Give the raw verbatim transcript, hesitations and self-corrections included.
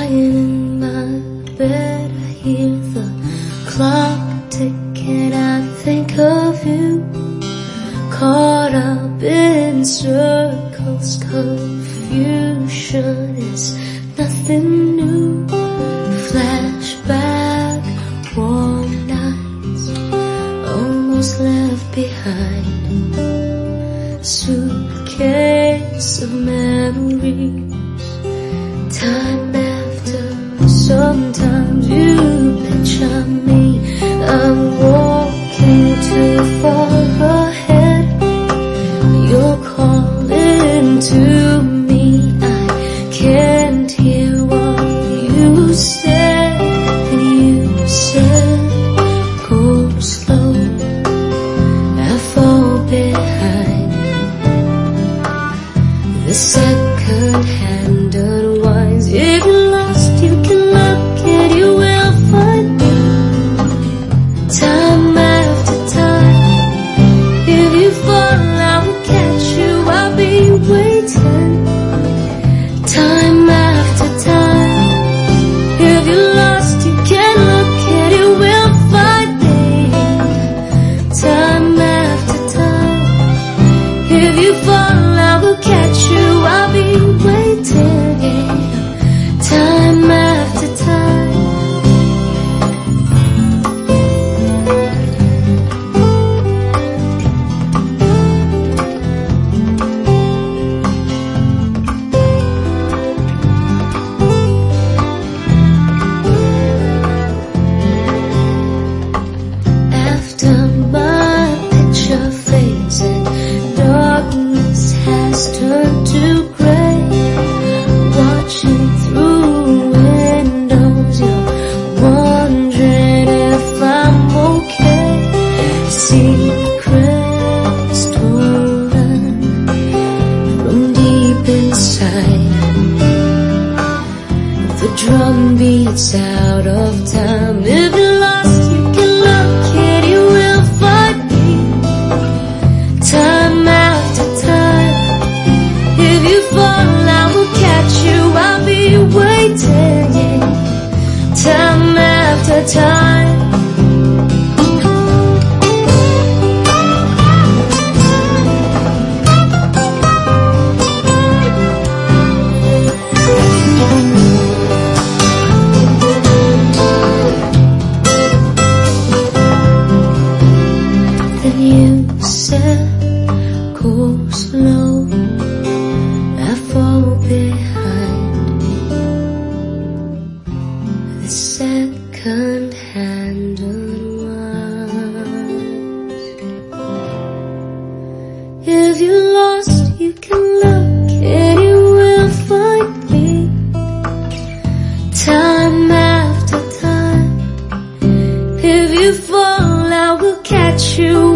Lying in my bed, I hear the clock ticking. I think of you, caught up in circles. Confusion is nothing new. Flashback, warm nights, almost left behind. Suitcase of memories, time after. Sometimes you picture me, I'm walking too far ahead. You're calling to me, I can't hear what you said. And you said, go slow, I fall behind. The second hand unwinds. If you're lost, you can look and you will find me. Time after time, if you fall, I will catch you, I'll be waiting. Time after time, if you're lost, you can look and you will find me. Time after time, if you fall, I will catch you, I'll be waiting. Time after time. After my picture fades and darkness has turned to gray, watching through windows, you're wondering if I'm okay. Secrets stolen from deep inside. The drum beats out of time. If you're lost, you can look and you will find me. Time after time, if you fall, I will catch you, I'll be waiting. Time after time. Then you said, go slow, I fall behind. The second hand unwinds. If you're lost, you can look and you will find me. Time after time, if you fall, I will catch you,